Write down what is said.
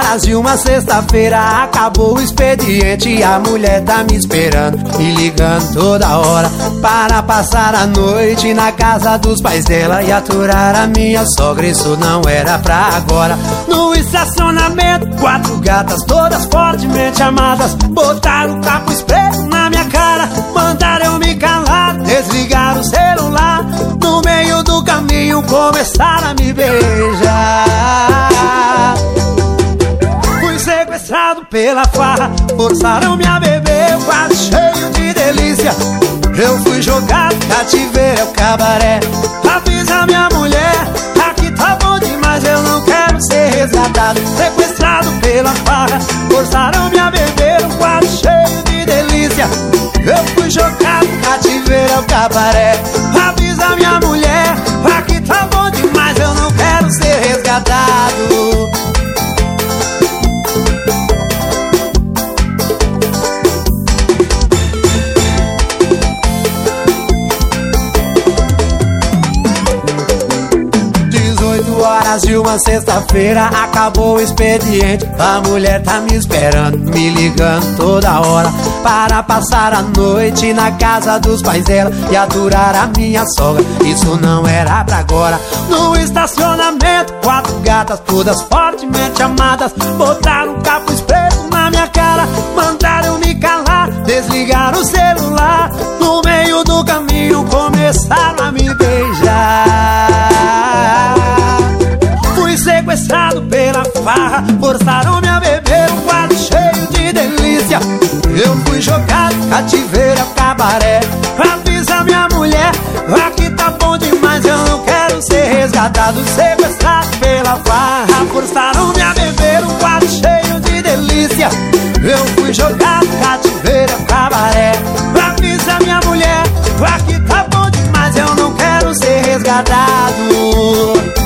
horas de uma sexta-feira, acabou o expediente e a mulher tá me esperando, me ligando toda hora para passar a noite na casa dos pais dela e aturar a minha sogra. Isso não era pra agora. No estacionamento, 4 gatas todas fortemente amadas botaram o capo espreito na minha cara, mandaram eu me calar, desligaram o celular. No meio do caminho começaram a me beijar. Fui sequestrado pela farra, forçaram-me a beber, o quadro cheio de delícia. Eu fui jogado, cativeiro é o cabaré. Avisa minha mulher, aqui tá bom demais, eu não quero ser resgatado. Sequestrado pela farra, forçaram-me a beber, um quadro cheio de delícia. Eu fui jogado, cativeiro é o cabaré. Avisa minha mulher, aqui tá bom demais, eu não quero ser resgatado. 18 horas de uma sexta-feira, acabou o expediente. A mulher tá me esperando, me ligando toda hora para passar a noite na casa dos pais dela e aturar a minha sogra. Isso não era pra agora. No estacionamento, 4 gatas todas fortemente amadas botaram um capo espreito na minha cara, mandaram me calar, desligaram o celular. No meio do caminho começaram a me beijar. Fui sequestrado pela farra, forçaram-me a beber, um quadro cheio de delícia. Eu fui jogado, cativeiro é o cabaré. Avisa minha mulher, aqui tá bom demais, eu não quero ser resgatado. Sequestrado pela farra, forçaram-me a beber, um quadro cheio de delícia. Eu fui jogado, cativeiro é o cabaré. Avisa minha mulher, aqui tá bom demais, eu não quero ser resgatado.